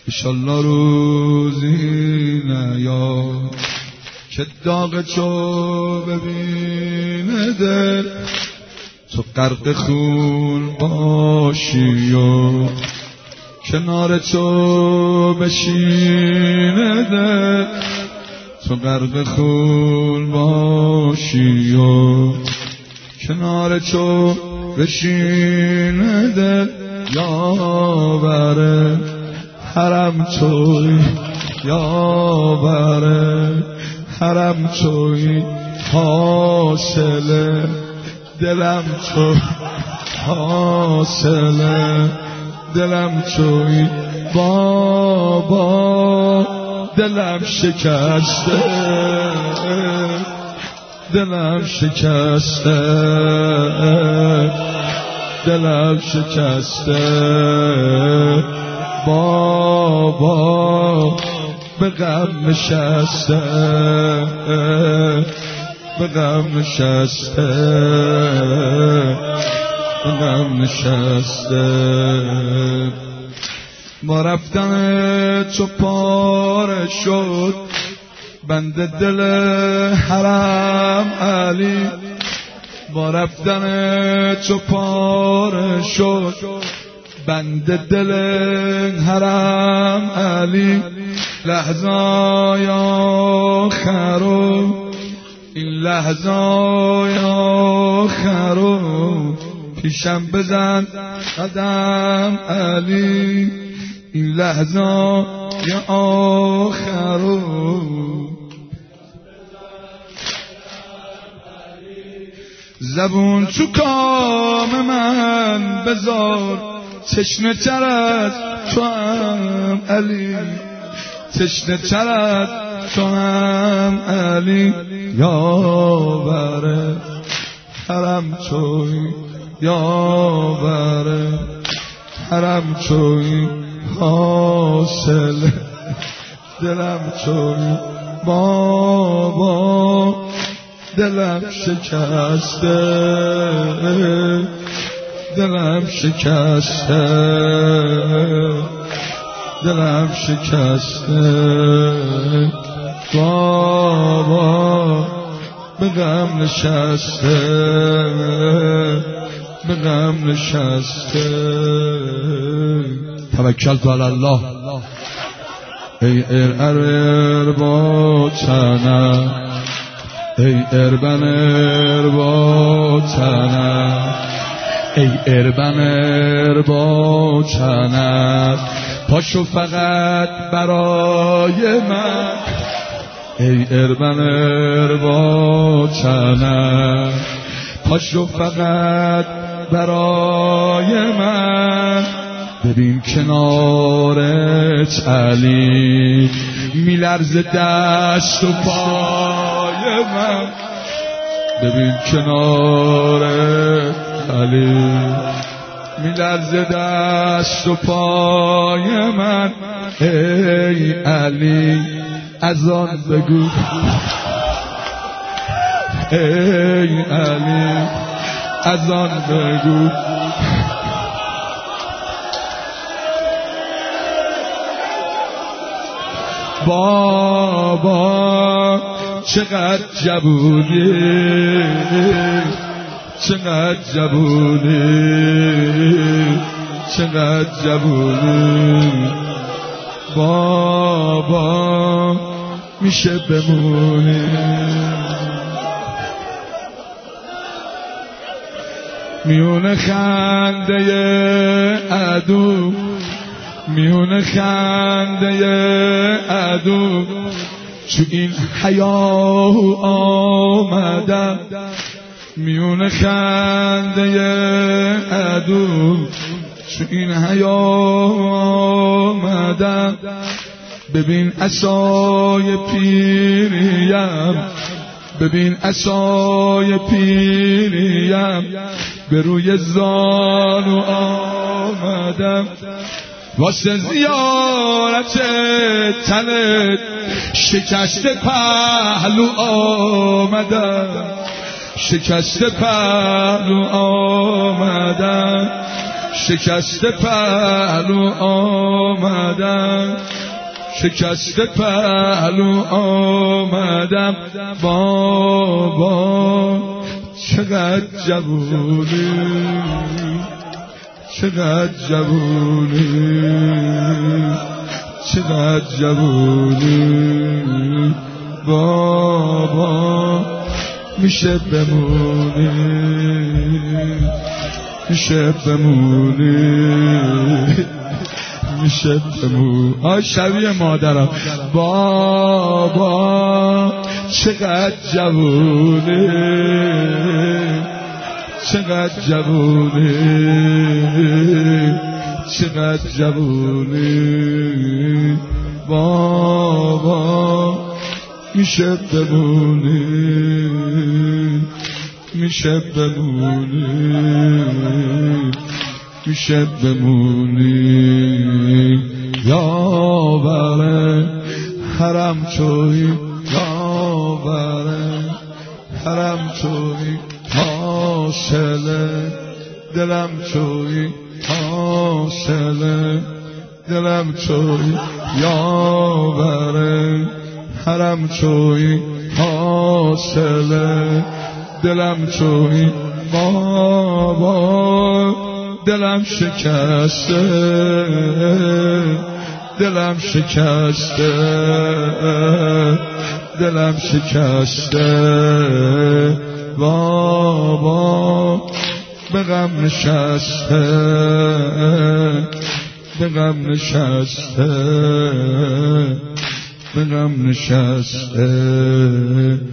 انشالله روزی نیاد که داغ تو ببینه دل، تو غرق خون باشی و کنار تو بشینه دل، تو غرق خون باشی و کنار تو بشینه دل. یاور حرم توی، یاور حرم توی، حاصل دلم تو، حاصل دلم توی. بابا دلم شکسته، دلم شکسته، دلم شکسته. بابا به غم نشسته، به غم نشسته، به غم نشسته. با رفتن تو پاره شد بند دل حرم علی، با رفتن تو پاره شد بند دل حرم علی. لحظای آخرو، این لحظای آخرو پیشم بزن قدم علی، این لحظای آخرو. زبون تو کام من بذار، تشنه تر از تو هم علی، تشنه تر از تو هم علی. یاور حرم توی، یاور حرم توی، حاصل دلم توی. بابا دلم شکسته، دلم شکسته، دلم شکسته. بابا به غم نشسته، به غم نشسته. توکلت علی الله. ای با تنم، ای اربن با تنم، ای اربن با تنم، پاشو فقط برای من. ای اربن با تنم، پاشو فقط برای من. ببین کنارت علی میلرزه دست و پای من، ببین کنارت علی میلرزه دست و پای من. ای علی از آن بگو، ای علی از آن بگو. بابا چقدر جبونی، چقدر جبونی، چقدر جبونی. بابا میشه بمونی. میونه خنده عدو، میونه خنده عدو، چو این حیاهو آمدم. میونه خنده عدو، چو این حیاهو آمدم. ببین عصای پیریم، ببین عصای پیریم، به روی زانو آمدم. واسه زیارت تنت شکست پهلو آمدم، شکست پهلو آمدم، شکسته پهلو آمدم، شکسته پهلو آمدم. بابا چقدر جوونی، چقدر جوونی، چقدر جوونی. بابا میشه بمونی، میشه بمونی، میشه بمونی. شبیه مادرم. بابا چقدر جوونی، چقدر جوونی، چقدر جوونی. بابا میشه بمونی، میشه بمونی، میشه بمونی. یاوره حرم چوی، یاوره حرم چوی. حاصله دلم چوی، حاصله دلم چوی. یاوره حرم چوی، حاصله دلم چوی. بابا دلم شکسته، دلم شکسته، دلم شکسته. بابا به غم نشسته، به غم نشسته، به غم نشسته.